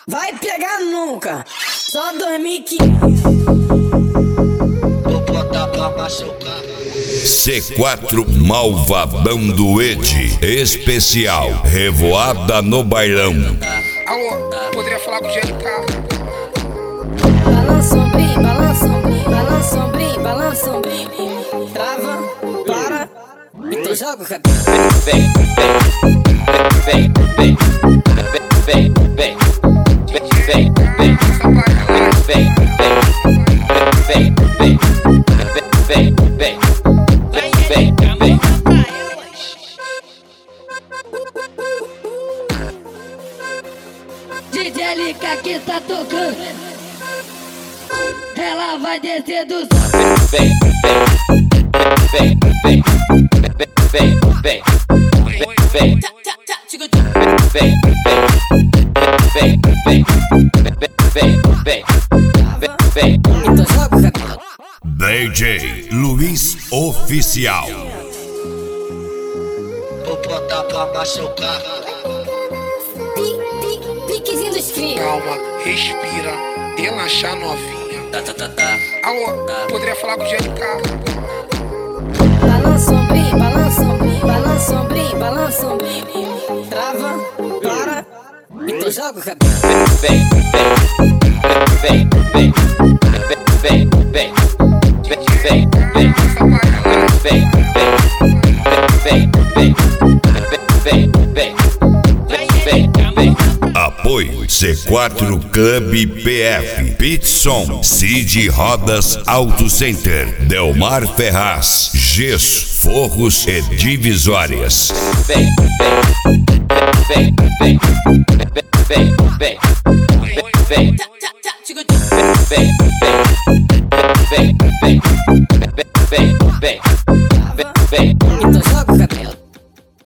Vai pegar nunca, só 2015. Vou botar pra machucar. C4 Malvadão do Ed, especial Revoada no Bailão. Alô, poderia falar com o GLK? Balança ombrinho, balança ombrinho, balança ombrinho, balança ombrinho. Trava, para, e tu joga o cabelo. Vem, vem, vem, vem, vem, vem, vem, vem, vem, vem, vem, vem, vem, vem, vem, vem. DJ LK que tá tocando, ela vai descer do Vem, vem, vem, vem, vem, vem, vem, vem, vem, vem, vem, vem, vem. e tu joga o cabelo. DJ Luiz Oficial. Vou botar pra machucar. Piquezinho dos cria. Calma, respira, relaxa novinha. Alô, poderia falar com o GLK? Balança ombrinho, balança ombrinho, balança ombrinho, balança ombrinho. Trava, para, e tu joga o cabelo. Vem, vem, vem, vem, vem, vem, vem, vem, vem, vem, vem, vem, vem, vem, vem. Apoio C4 Clube PF, Pitson, Cid Rodas Auto Center, Delmar Ferraz, Gesso, Forros e Divisórias. Vem, vem, vem, vem, vem, vem, vem, vem, vem, vem, vem, vem, vem, vem, E tu joga o cabelo.